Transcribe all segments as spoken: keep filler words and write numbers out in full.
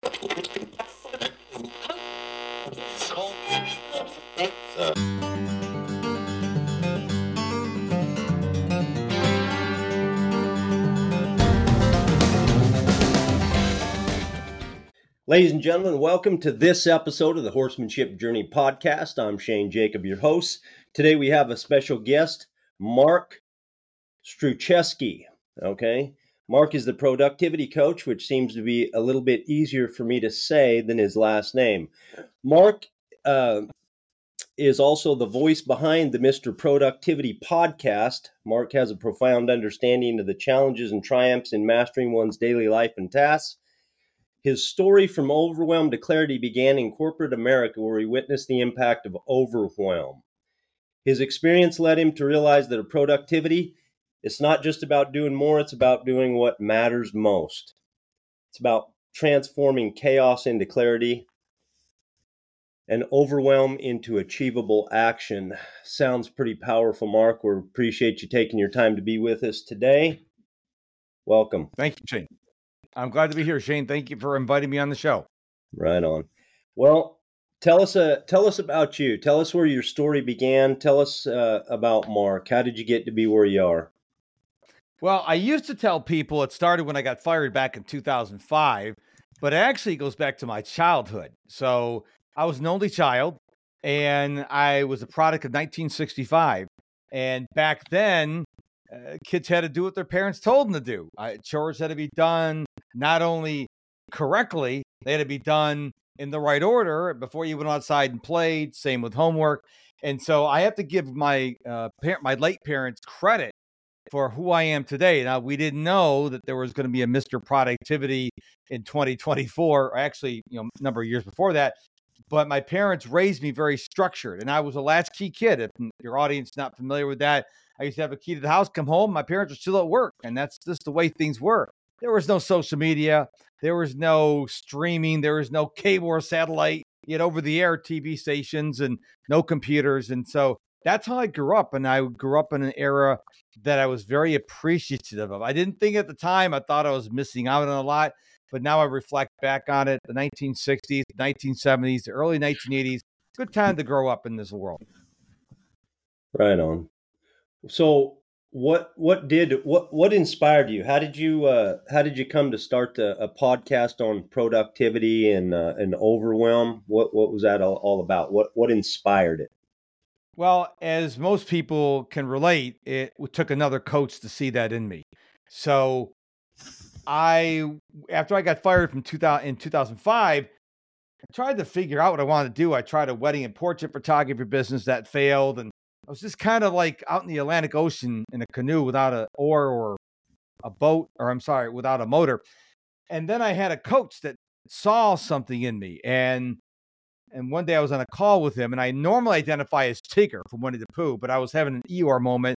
Ladies and gentlemen, welcome to this episode of the Horsemanship Journey podcast. I'm Shane Jacob, your host. Today we have a special guest, Mark Struczewski. Okay, Mark is the productivity coach, which seems to be a little bit easier for me to say than his last name. Mark uh, is also the voice behind the Mister Productivity podcast. Mark has a profound understanding of the challenges and triumphs in mastering one's daily life and tasks. His story from overwhelm to clarity began in corporate America, where he witnessed the impact of overwhelm. His experience led him to realize that productivity, it's not just about doing more, it's about doing what matters most. It's about transforming chaos into clarity and overwhelm into achievable action. Sounds pretty powerful, Mark. We appreciate you taking your time to be with us today. Welcome. Thank you, Shane. I'm glad to be here, Shane. Thank you for inviting me on the show. Right on. Well, tell us uh, tell us about you. Tell us where your story began. Tell us uh, about Mark. How did you get to be where you are? Well, I used to tell people it started when I got fired back in two thousand five, but it actually goes back to my childhood. So I was an only child, and I was a product of nineteen sixty-five. And back then, uh, kids had to do what their parents told them to do. Uh, chores had to be done not only correctly, they had to be done in the right order before you went outside and played. Same with homework. And so I have to give my uh, parent, my late parents credit for who I am today. Now, we didn't know that there was going to be a Mister Productivity in twenty twenty-four, or actually, you know, a number of years before that. But my parents raised me very structured, and I was a latchkey kid. If your audience is not familiar with that, I used to have a key to the house, come home, my parents were still at work, and that's just the way things were. There was no social media. There was no streaming. There was no cable or satellite, yet over-the-air T V stations and no computers. And so that's how I grew up, and I grew up in an era that I was very appreciative of. I didn't think at the time, I thought I was missing out on a lot, but now I reflect back on it, the nineteen sixties, the nineteen seventies, the early nineteen eighties, good time to grow up in this world. Right on. So what what did what what inspired you? How did you uh, how did you come to start a, a podcast on productivity and uh, and overwhelm? What what was that all, all about? What what inspired it? Well, as most people can relate, it took another coach to see that in me. So I, after I got fired from two thousand in two thousand five, I tried to figure out what I wanted to do. I tried a wedding and portrait photography business that failed, and I was just kind of like out in the Atlantic Ocean in a canoe without an oar or a boat, or I'm sorry, without a motor. And then I had a coach that saw something in me, and and one day I was on a call with him, and I normally identify as Tigger from Winnie the Pooh, but I was having an Eeyore moment,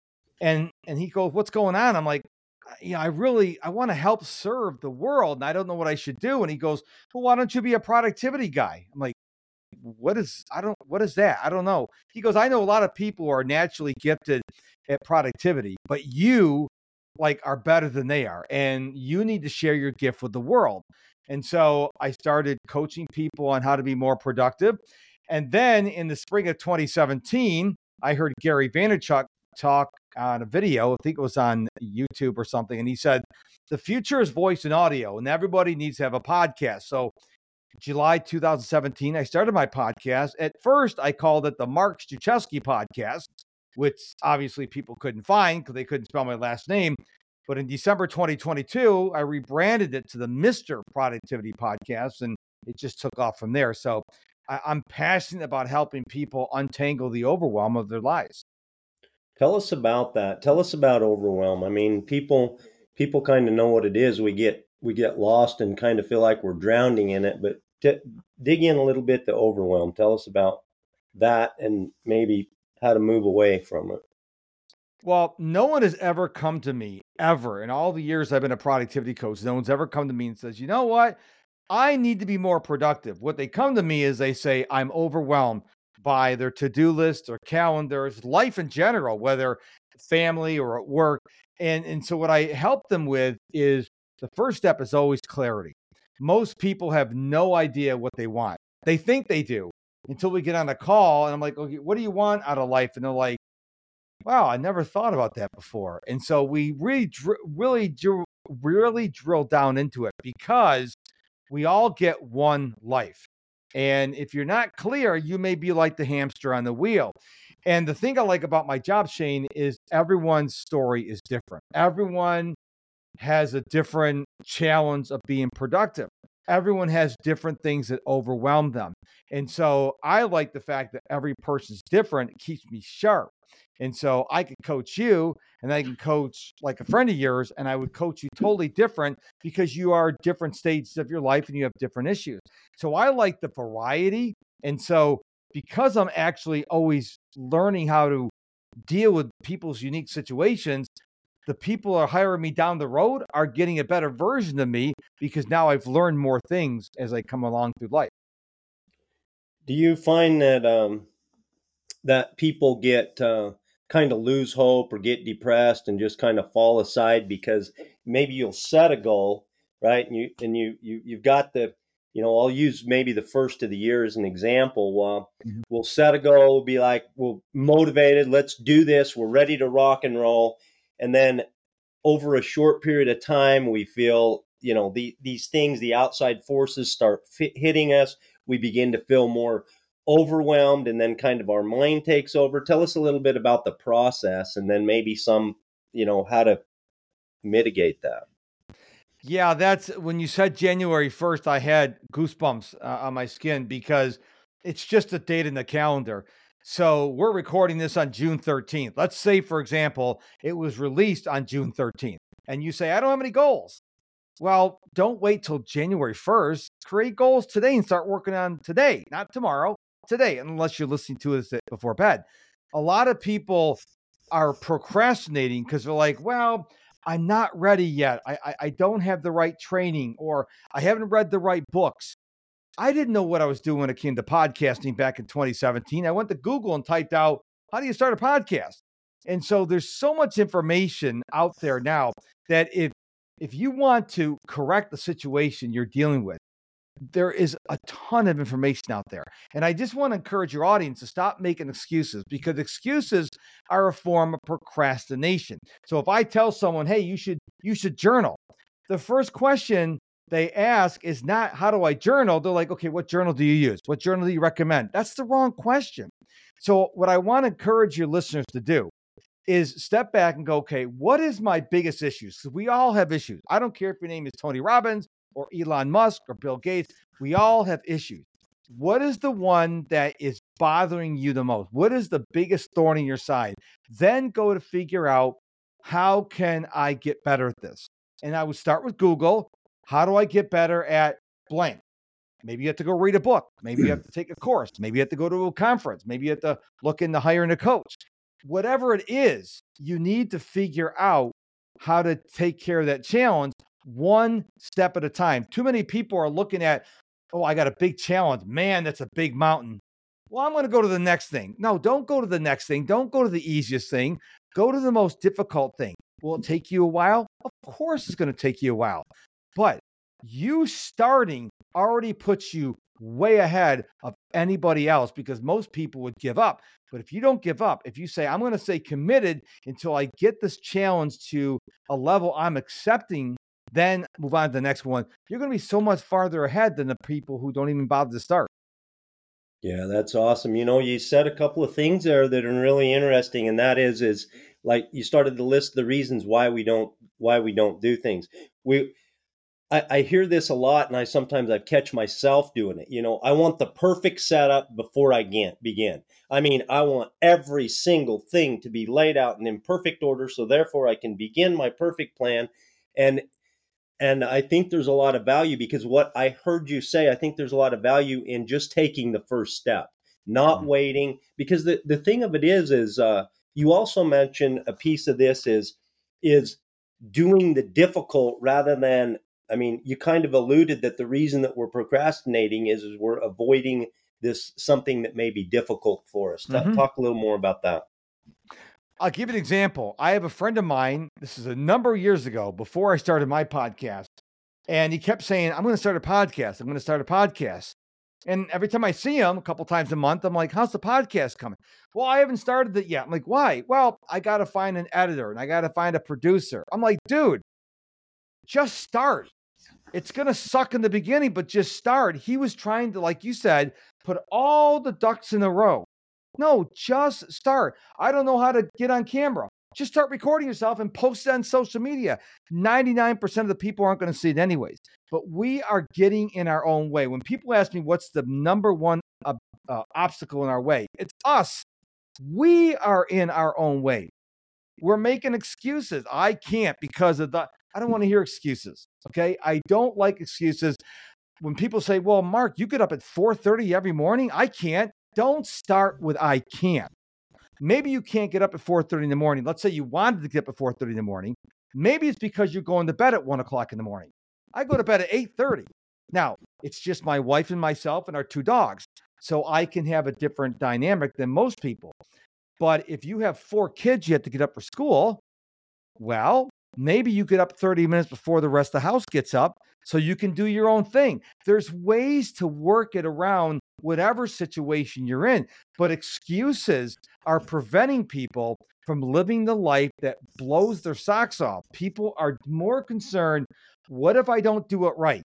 and and he goes, "What's going on?" I'm like, "Yeah, I really I want to help serve the world, and I don't know what I should do." And he goes, "Well, why don't you be a productivity guy?" I'm like, what is I don't what is that? I don't know. He goes, I know a lot of people are naturally gifted at productivity, but you like are better than they are, and you need to share your gift with the world. And so I started coaching people on how to be more productive. And then in the spring of twenty seventeen, I heard Gary Vaynerchuk talk on a video. I think it was on YouTube or something. And he said, the future is voice and audio, and everybody needs to have a podcast. So July two thousand seventeen, I started my podcast. At first, I called it the Mark Struczewski podcast, which obviously people couldn't find because they couldn't spell my last name. But in December twenty twenty-two, I rebranded it to the Mister Productivity Podcast, and it just took off from there. So I, I'm passionate about helping people untangle the overwhelm of their lives. Tell us about that. Tell us about overwhelm. I mean, people people kind of know what it is. We get we get lost and kind of feel like we're drowning in it. But t- dig in a little bit to overwhelm. Tell us about that and maybe how to move away from it. Well, no one has ever come to me, ever, in all the years I've been a productivity coach, no one's ever come to me and says, you know what? I need to be more productive. What they come to me is they say, I'm overwhelmed by their to-do list or calendars, life in general, whether family or at work. And, and so what I help them with is the first step is always clarity. most people have no idea what they want. They think they do until we get on a call and I'm like, okay, what do you want out of life? And they're like, wow, I never thought about that before. And so we really, dr- really, dr- really drill down into it because we all get one life. And if you're not clear, you may be like the hamster on the wheel. And the thing I like about my job, Shane, is everyone's story is different. Everyone has a different challenge of being productive. Everyone has different things that overwhelm them. And so I like the fact that every person's different. It keeps me sharp. And so I could coach you and I can coach like a friend of yours and I would coach you totally different because you are different stages of your life and you have different issues. So I like the variety. And so because I'm actually always learning how to deal with people's unique situations, the people who are hiring me down the road are getting a better version of me because now I've learned more things as I come along through life. Do you find that um, that people get uh, kind of lose hope or get depressed and just kind of fall aside because maybe you'll set a goal, right? And you and you you you've got the, you know, I'll use maybe the first of the year as an example. Well, Mhm. we'll set a goal, we'll be like, we're motivated, let's do this, we're ready to rock and roll, and then over a short period of time, we feel, you know, the, these things, the outside forces start fit, hitting us. We begin to feel more overwhelmed, and then kind of our mind takes over. Tell us a little bit about the process, and then maybe some, you know, how to mitigate that. Yeah, that's when you said January first, I had goosebumps uh, on my skin because it's just a date in the calendar. So we're recording this on June thirteenth. Let's say, for example, it was released on June thirteenth, and you say, I don't have any goals. Well, don't wait till January first. Create goals today and start working on today, not tomorrow, today, unless you're listening to this before bed. A lot of people are procrastinating because they're like, well, I'm not ready yet. I, I, I don't have the right training or I haven't read the right books. I didn't know what I was doing when it came to podcasting back in twenty seventeen. I went to Google and typed out, how do you start a podcast? And so there's so much information out there now that if if you want to correct the situation you're dealing with, there is a ton of information out there. And I just want to encourage your audience to stop making excuses because excuses are a form of procrastination. So if I tell someone, hey, you should you should journal, the first question they ask is not how do I journal? They're like, okay, what journal do you use? What journal do you recommend? That's the wrong question. So what I want to encourage your listeners to do is step back and go, okay, what is my biggest issues? Because we all have issues. I don't care if your name is Tony Robbins or Elon Musk or Bill Gates. We all have issues. What is the one that is bothering you the most? What is the biggest thorn in your side? Then go to figure out, how can I get better at this? And I would start with Google. How do I get better at blank? Maybe you have to go read a book. Maybe you have to take a course. Maybe you have to go to a conference. Maybe you have to look into hiring a coach. Whatever it is, you need to figure out how to take care of that challenge one step at a time. Too many people are looking at, oh, I got a big challenge. Man, that's a big mountain. Well, I'm going to go to the next thing. No, don't go to the next thing. Don't go to the easiest thing. Go to the most difficult thing. Will it take you a while? Of course it's going to take you a while. But you starting already puts you way ahead of anybody else because most people would give up. But if you don't give up, if you say, I'm going to stay committed until I get this challenge to a level I'm accepting, then move on to the next one, you're going to be so much farther ahead than the people who don't even bother to start. Yeah, that's awesome. You know, you said a couple of things there that are really interesting, and that is, is like you started to list the reasons why we don't, why we don't do things. We, I, I hear this a lot, and I sometimes I catch myself doing it. You know, I want the perfect setup before I get, begin. I mean, I want every single thing to be laid out and in perfect order, so therefore I can begin my perfect plan. And and I think there's a lot of value because what I heard you say, I think there's a lot of value in just taking the first step, not Mm-hmm. waiting. Because the, the thing of it is, is uh, you also mentioned a piece of this is is doing the difficult rather than, I mean, you kind of alluded that the reason that we're procrastinating is, is we're avoiding this something that may be difficult for us. T- Mm-hmm. talk a little more about that. I'll give you an example. I have a friend of mine. This is a number of years ago, before I started my podcast. And he kept saying, I'm going to start a podcast. I'm going to start a podcast. And every time I see him a couple times a month, I'm like, how's the podcast coming? Well, I haven't started it yet. I'm like, why? Well, I got to find an editor and I got to find a producer. I'm like, dude, just start. It's going to suck in the beginning, but just start. He was trying to, like you said, put all the ducks in a row. No, just start. I don't know how to get on camera. Just start recording yourself and post it on social media. ninety-nine percent of the people aren't going to see it anyways. But we are getting in our own way. When people ask me what's the number one uh, uh, obstacle in our way, it's us. We are in our own way. We're making excuses. I can't because of the, I don't want to hear excuses. Okay. I don't like excuses. When people say, well, Mark, you get up at four thirty every morning. I can't. Don't start with I can't. Maybe you can't get up at four thirty in the morning. Let's say you wanted to get up at four thirty in the morning. Maybe it's because you're going to bed at one o'clock in the morning. I go to bed at eight thirty. Now, it's just my wife and myself and our two dogs. So I can have a different dynamic than most people. But if you have four kids you have to get up for school, well, maybe you get up thirty minutes before the rest of the house gets up so you can do your own thing. There's ways to work it around whatever situation you're in. But excuses are preventing people from living the life that blows their socks off. People are more concerned, what if I don't do it right?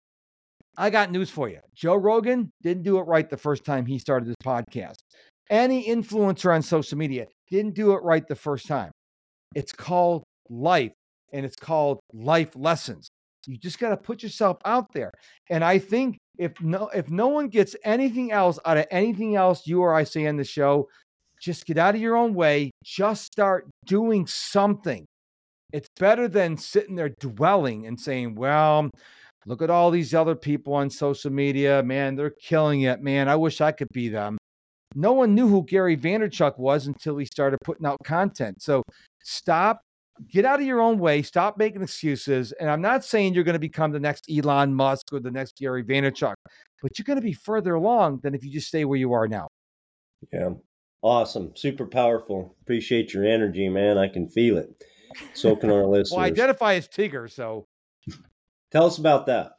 I got news for you. Joe Rogan didn't do it right the first time he started this podcast. Any influencer on social media didn't do it right the first time. It's called life, and it's called life lessons. You just got to put yourself out there. And I think if no if no one gets anything else out of anything else you or I say on the show, just get out of your own way. Just start doing something. It's better than sitting there dwelling and saying, well, look at all these other people on social media. Man, they're killing it. Man, I wish I could be them. No one knew who Gary Vaynerchuk was until he started putting out content. So stop, get out of your own way, stop making excuses. And I'm not saying you're going to become the next Elon Musk or the next Gary Vaynerchuk, but you're going to be further along than if you just stay where you are now. Yeah. Awesome. Super powerful. Appreciate your energy, man. I can feel it. So can our listeners. Well, I identify as Tigger, so. Tell us about that.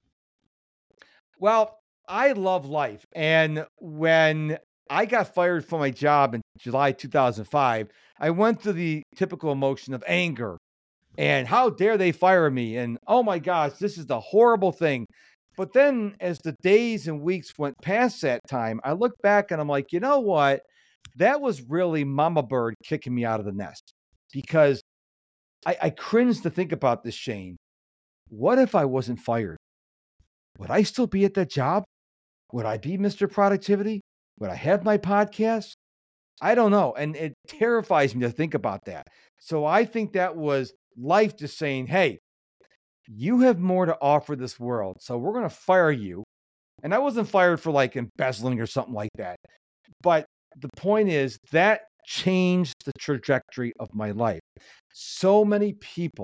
Well, I love life. And when I got fired from my job in July two thousand five, I went through the typical emotion of anger and how dare they fire me? And oh my gosh, this is the horrible thing. But then as the days and weeks went past that time, I look back and I'm like, you know what? That was really Mama Bird kicking me out of the nest, because I, I cringe to think about this, Shane. What if I wasn't fired? Would I still be at that job? Would I be Mister Productivity? Would I have my podcast? I don't know. And it terrifies me to think about that. So I think that was life just saying, hey, you have more to offer this world. So we're going to fire you. And I wasn't fired for like embezzling or something like that. But the point is that changed the trajectory of my life. So many people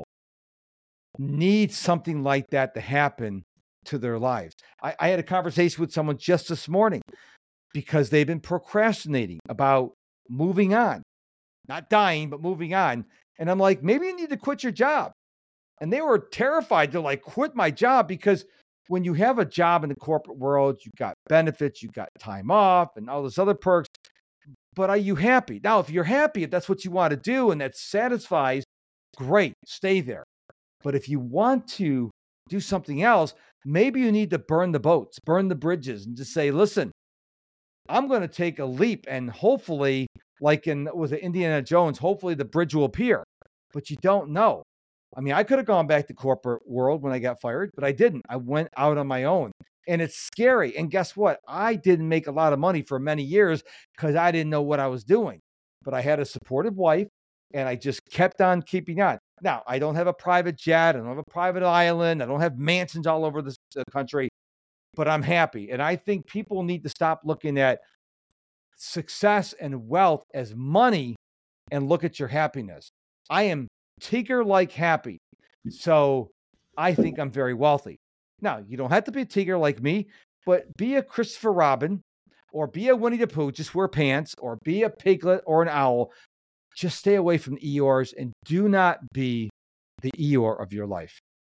need something like that to happen to their lives. I, I had a conversation with someone just this morning because they've been procrastinating about moving on, not dying, but moving on. And I'm like, maybe you need to quit your job. And they were terrified to like quit my job, because when you have a job in the corporate world, you got benefits, you got time off and all those other perks. But are you happy? Now, if you're happy, if that's what you want to do and that satisfies, great, stay there. But if you want to do something else, maybe you need to burn the boats, burn the bridges, and just say, listen, I'm going to take a leap, and hopefully, like in with Indiana Jones, hopefully the bridge will appear. But you don't know. I mean, I could have gone back to corporate world when I got fired, but I didn't. I went out on my own, and it's scary. And guess what? I didn't make a lot of money for many years because I didn't know what I was doing. But I had a supportive wife, and I just kept on keeping on. Now, I don't have a private jet. I don't have a private island. I don't have mansions all over the country, but I'm happy. And I think people need to stop looking at success and wealth as money and look at your happiness. I am Tigger-like happy. So I think I'm very wealthy. Now, you don't have to be a Tigger like me, but be a Christopher Robin or be a Winnie the Pooh, just wear pants, or be a piglet or an owl. Just stay away from Eeyores and do not be the Eeyore of your life.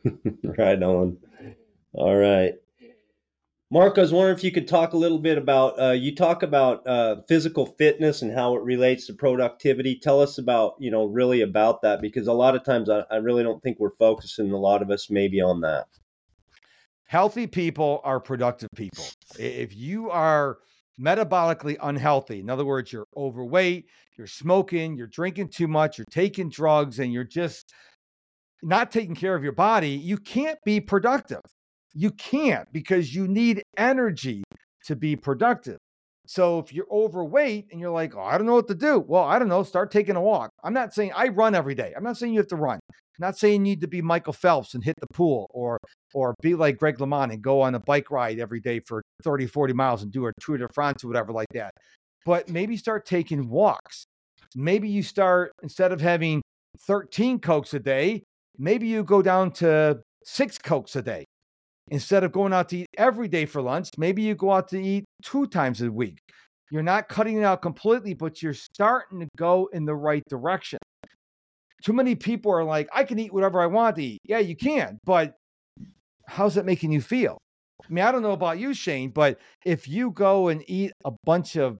Right on. All right. Mark, I was wondering if you could talk a little bit about, uh, you talk about uh, physical fitness and how it relates to productivity. Tell us about, you know, really about that, because a lot of times I, I really don't think we're focusing, a lot of us maybe, on that. Healthy people are productive people. If you are metabolically unhealthy, in other words, you're overweight, you're smoking, you're drinking too much, you're taking drugs, and you're just not taking care of your body, you can't be productive. You can't, because you need energy to be productive. So if you're overweight and you're like, oh, I don't know what to do. Well, I don't know. Start taking a walk. I'm not saying I run every day. I'm not saying you have to run. I'm not saying you need to be Michael Phelps and hit the pool, or or be like Greg LeMond and go on a bike ride every day for thirty, forty miles and do a Tour de France or whatever like that. But maybe start taking walks. Maybe you start, instead of having thirteen Cokes a day, maybe you go down to six Cokes a day. Instead of going out to eat every day for lunch, maybe you go out to eat two times a week. You're not cutting it out completely, but you're starting to go in the right direction. Too many people are like, I can eat whatever I want to eat. Yeah, you can, but how's that making you feel? I mean, I don't know about you, Shane, but if you go and eat a bunch of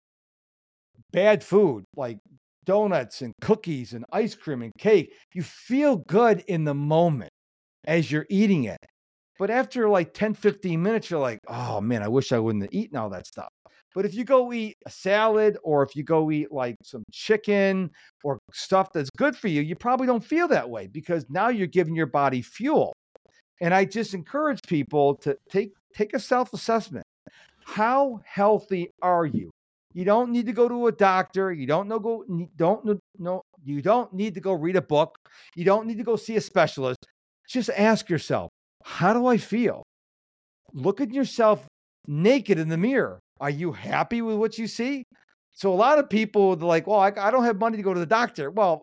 bad food like donuts and cookies and ice cream and cake, you feel good in the moment as you're eating it. But after like ten, fifteen minutes, you're like, oh man, I wish I wouldn't have eaten all that stuff. But if you go eat a salad, or if you go eat like some chicken or stuff that's good for you, you probably don't feel that way, because now you're giving your body fuel. And I just encourage people to take take a self-assessment. How healthy are you? You don't need to go to a doctor. You don't know go don't no you don't need to go read a book. You don't need to go see a specialist. Just ask yourself, how do I feel? Look at yourself naked in the mirror. Are you happy with what you see? So a lot of people are like, well, I, I don't have money to go to the doctor. Well,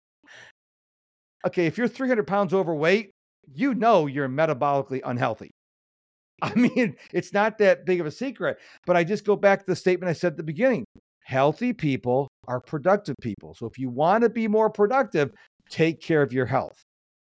okay, if you're three hundred pounds overweight, you know you're metabolically unhealthy. I mean, it's not that big of a secret, but I just go back to the statement I said at the beginning. Healthy people are productive people. So if you want to be more productive, take care of your health.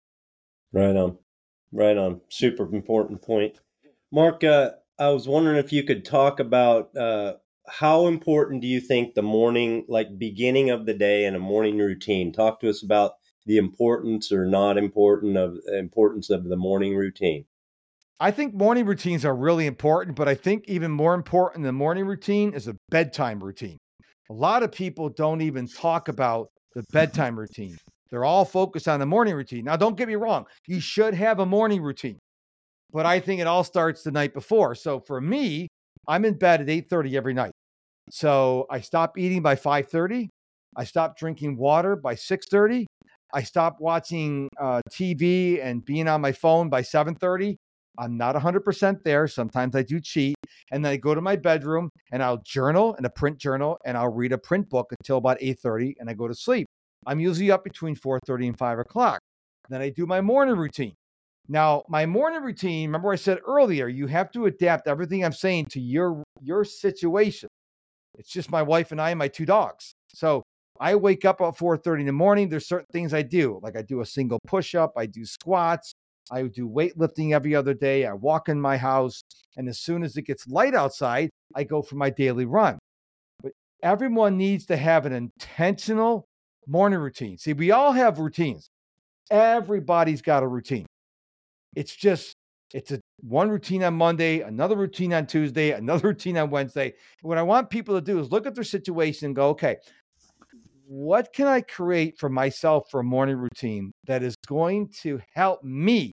Right on. Right on. Super important point. Mark, uh, I was wondering if you could talk about uh, how important do you think the morning, like beginning of the day and a morning routine? Talk to us about the importance or not important of importance of the morning routine. I think morning routines are really important, but I think even more important than morning routine is a bedtime routine. A lot of people don't even talk about the bedtime routine. They're all focused on the morning routine. Now, don't get me wrong. You should have a morning routine, but I think it all starts the night before. So for me, I'm in bed at eight thirty every night. So I stop eating by five thirty. I stop drinking water by six thirty. I stop watching uh, T V and being on my phone by seven thirty. I'm not one hundred percent there. Sometimes I do cheat. And then I go to my bedroom and I'll journal in a print journal, and I'll read a print book until about eight thirty, and I go to sleep. I'm usually up between four thirty and five o'clock. Then I do my morning routine. Now, my morning routine, remember I said earlier, you have to adapt everything I'm saying to your your situation. It's just my wife and I and my two dogs. So I wake up at four thirty in the morning. There's certain things I do, like I do a single push-up, I do squats, I do weightlifting every other day. I walk in my house, and as soon as it gets light outside, I go for my daily run. But everyone needs to have an intentional morning routine. See, we all have routines. Everybody's got a routine. It's just, it's a one routine on Monday, another routine on Tuesday, another routine on Wednesday. What I want people to do is look at their situation and go, okay, what can I create for myself for a morning routine that is going to help me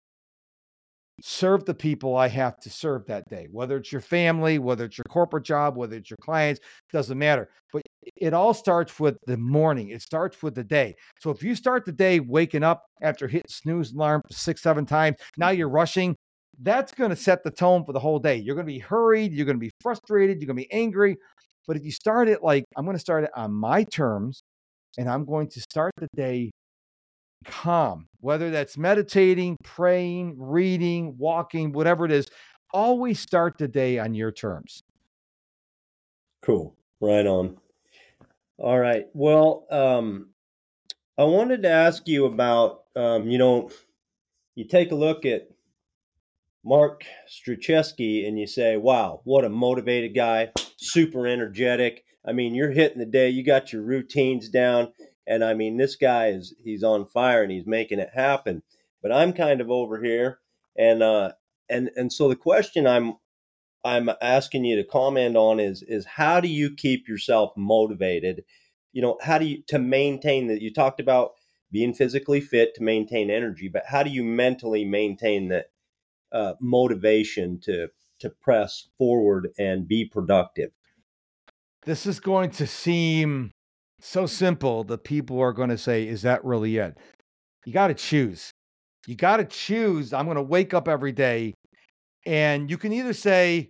serve the people I have to serve that day, whether it's your family, whether it's your corporate job, whether it's your clients, doesn't matter. But it all starts with the morning. It starts with the day. So if you start the day waking up after hitting snooze alarm six, seven times, now you're rushing, that's going to set the tone for the whole day. You're going to be hurried. You're going to be frustrated. You're going to be angry. But if you start it like, I'm going to start it on my terms, and I'm going to start the day calm, whether that's meditating, praying, reading, walking, whatever it is, always start the day on your terms. Cool. Right on. All right. Well, um, I wanted to ask you about, um, you know, you take a look at Mark Struczewski and you say, wow, what a motivated guy, super energetic. I mean, you're hitting the day, you got your routines down. And I mean, this guy is, he's on fire and he's making it happen. But I'm kind of over here. And, uh, and, and so the question I'm, I'm asking you to comment on is, is how do you keep yourself motivated? You know, how do you, to maintain that? You talked about being physically fit to maintain energy, but how do you mentally maintain that? Uh, motivation to to press forward and be productive. This is going to seem so simple that people are going to say, is that really it? You got to choose. You got to choose. I'm going to wake up every day, and you can either say,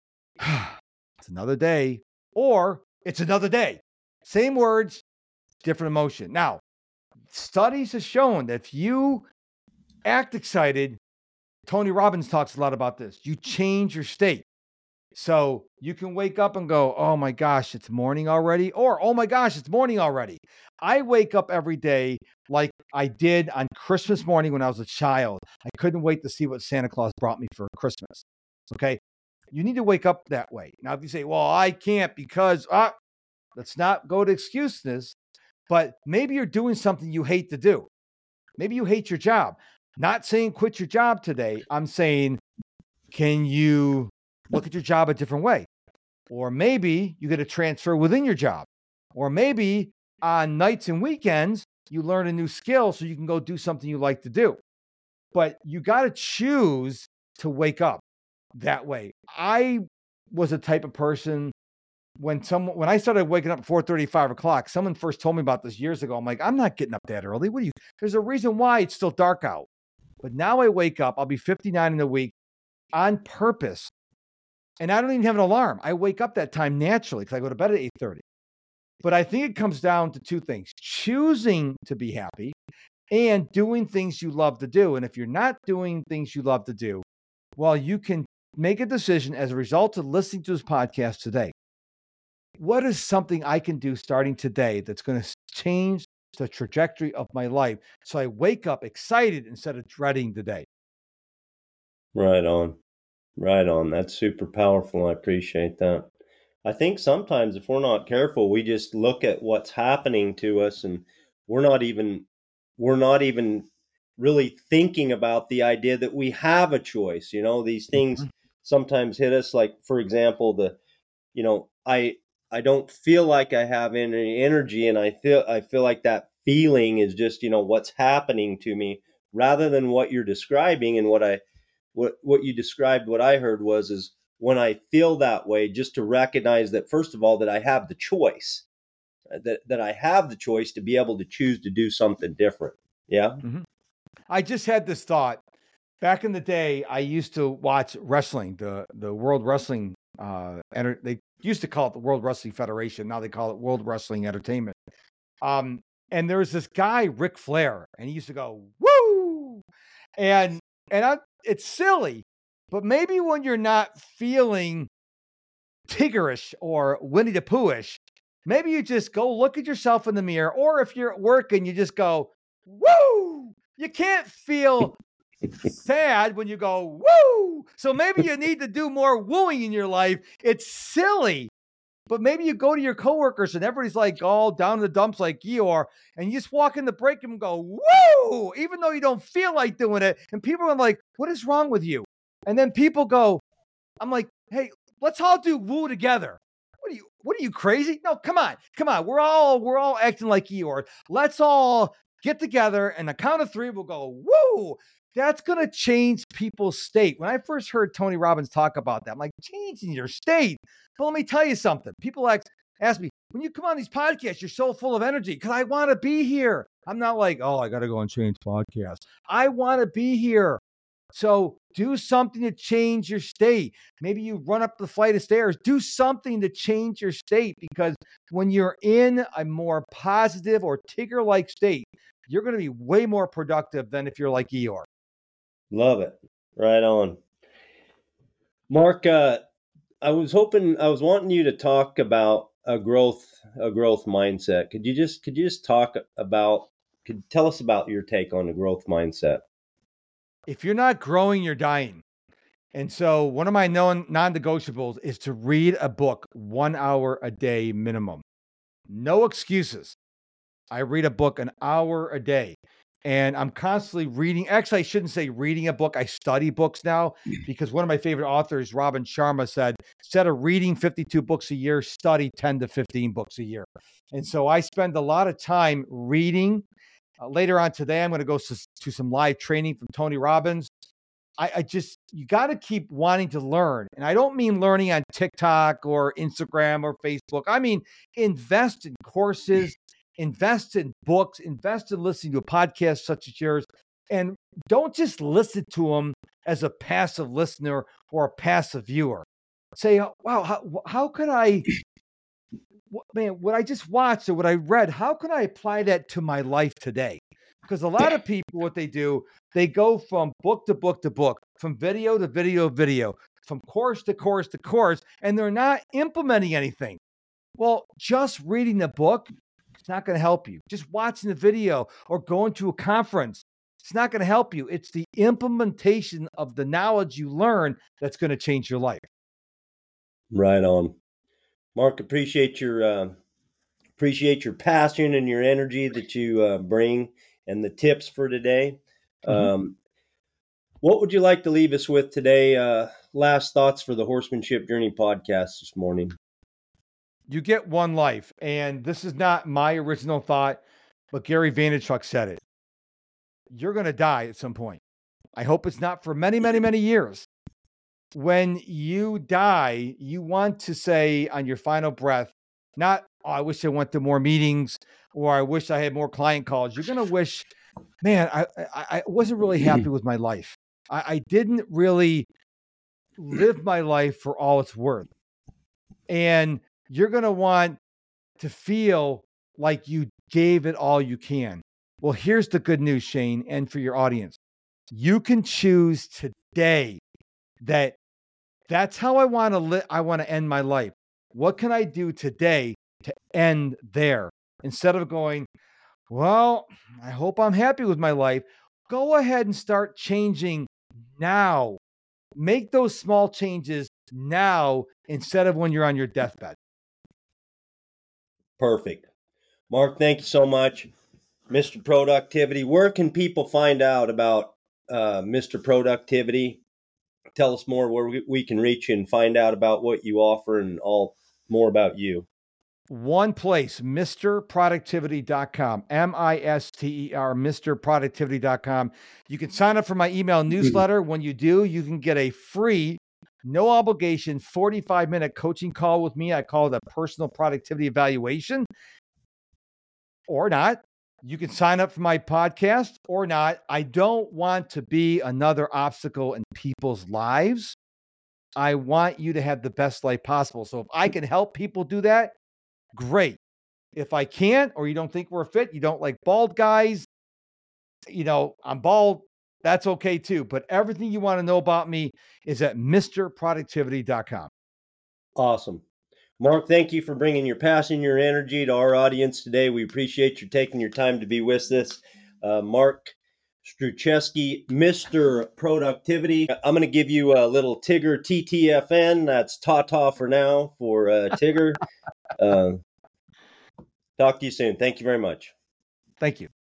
it's another day, or it's another day. Same words, different emotion. Now, studies have shown that if you act excited, Tony Robbins talks a lot about this, you change your state. So you can wake up and go, oh my gosh, it's morning already, or oh my gosh, it's morning already. I wake up every day like I did on Christmas morning when I was a child. I couldn't wait to see what Santa Claus brought me for Christmas. Okay. You need to wake up that way. Now, if you say, well, I can't because, ah, let's not go to excuses, but maybe you're doing something you hate to do. Maybe you hate your job. Not saying quit your job today. I'm saying, can you look at your job a different way? Or maybe you get a transfer within your job. Or maybe on nights and weekends, you learn a new skill so you can go do something you like to do. But you got to choose to wake up that way. I was a type of person when someone when I started waking up at four thirty, five o'clock, someone first told me about this years ago. I'm like, I'm not getting up that early. What do you? There's a reason why it's still dark out. But now I wake up, I'll be fifty-nine in a week on purpose. And I don't even have an alarm. I wake up that time naturally because I go to bed at eight thirty. But I think it comes down to two things: choosing to be happy and doing things you love to do. And if you're not doing things you love to do, well, you can make a decision as a result of listening to this podcast today. What is something I can do starting today that's going to change the trajectory of my life so I wake up excited instead of dreading the day? Right on. Right on. That's super powerful. I appreciate that. I think sometimes if we're not careful, we just look at what's happening to us and we're not even we're not even really thinking about the idea that we have a choice. You know, these things sometimes hit us, like, for example, the you know, I I don't feel like I have any energy, and I feel I feel like that feeling is just, you know, what's happening to me, rather than what you're describing. And what I what what you described, what I heard was, is when I feel that way, just to recognize that, first of all, that I have the choice, uh, that that I have the choice to be able to choose to do something different. Yeah. Mm-hmm. I just had this thought. Back in the day, I used to watch wrestling, the the World Wrestling. Uh, enter- they used to call it the World Wrestling Federation. Now they call it World Wrestling Entertainment. Um, and there was this guy, Ric Flair, and he used to go woo, and and I, it's silly, but maybe when you're not feeling Tiggerish or Winnie the Poohish, maybe you just go look at yourself in the mirror, or if you're at work and you just go woo. You can't feel sad when you go woo. So maybe you need to do more wooing in your life. It's silly, but maybe you go to your coworkers and everybody's like all down in the dumps like Eeyore, and you just walk in the break room and go woo, even though you don't feel like doing it. And people are like, "What is wrong with you?" And then people go, "I'm like, hey, let's all do woo together." What are you? What are you crazy? No, come on, come on. We're all we're all acting like Eeyore. Let's all get together, and the count of three, we'll go woo. That's going to change people's state. When I first heard Tony Robbins talk about that, I'm like, changing your state. But let me tell you something. People ask, ask me, when you come on these podcasts, you're so full of energy because I want to be here. I'm not like, oh, I got to go and change podcasts. I want to be here. So do something to change your state. Maybe you run up the flight of stairs. Do something to change your state, because when you're in a more positive or Tigger-like state, you're going to be way more productive than if you're like Eeyore. Love it. Right on. Mark, uh, I was hoping, I was wanting you to talk about a growth, a growth mindset. Could you just, could you just talk about, could tell us about your take on the growth mindset? If you're not growing, you're dying. And so one of my known non-negotiables is to read a book one hour a day minimum. No excuses. I read a book an hour a day. And I'm constantly reading. Actually, I shouldn't say reading a book. I study books now because one of my favorite authors, Robin Sharma, said, instead of reading fifty-two books a year, study ten to fifteen books a year. And so I spend a lot of time reading. Uh, later on today, I'm going to go to, to some live training from Tony Robbins. I, I just, you got to keep wanting to learn. And I don't mean learning on TikTok or Instagram or Facebook. I mean, invest in courses, invest in books, invest in listening to a podcast such as yours. And don't just listen to them as a passive listener or a passive viewer. Say, wow, how, how could I, man, what I just watched or what I read, how can I apply that to my life today? Because a lot of people, what they do, they go from book to book to book, from video to video, video, from course to course to course, and they're not implementing anything. Well, just reading the book, it's not going to help you. Just watching the video or going to a conference, it's not going to help you. It's the implementation of the knowledge you learn that's going to change your life. Right on. Mark, appreciate your uh, appreciate your passion and your energy that you uh, bring and the tips for today. Mm-hmm. Um, what would you like to leave us with today? Uh, last thoughts for the Horsemanship Journey podcast this morning. You get one life. And this is not my original thought, but Gary Vaynerchuk said it. You're going to die at some point. I hope it's not for many, many, many years. When you die, you want to say on your final breath, not, oh, I wish I went to more meetings or I wish I had more client calls. You're going to wish, man, I, I, I wasn't really happy with my life. I, I didn't really live my life for all it's worth. And you're going to want to feel like you gave it all you can. Well, here's the good news, Shane, and for your audience. You can choose today that that's how I want to li- I want to end my life. What can I do today to end there? Instead of going, well, I hope I'm happy with my life. Go ahead and start changing now. Make those small changes now instead of when you're on your deathbed. Perfect. Mark, thank you so much. Mister Productivity, where can people find out about uh, Mister Productivity? Tell us more where we, we can reach you and find out about what you offer and all more about you. One place, Mister Productivity dot com, M I S T E R, Mister Productivity dot com. You can sign up for my email newsletter. When you do, you can get a free, no obligation, forty-five minute coaching call with me. I call it a personal productivity evaluation. Or not. You can sign up for my podcast or not. I don't want to be another obstacle in people's lives. I want you to have the best life possible. So if I can help people do that, great. If I can't, or you don't think we're a fit, you don't like bald guys, you know, I'm bald, that's okay too. But everything you want to know about me is at Mister Productivity dot com. Awesome. Mark, thank you for bringing your passion, your energy to our audience today. We appreciate you taking your time to be with us. Uh, Mark Struczewski, Mister Productivity. I'm going to give you a little Tigger T T F N. That's Ta-ta for now for uh, Tigger. uh, talk to you soon. Thank you very much. Thank you.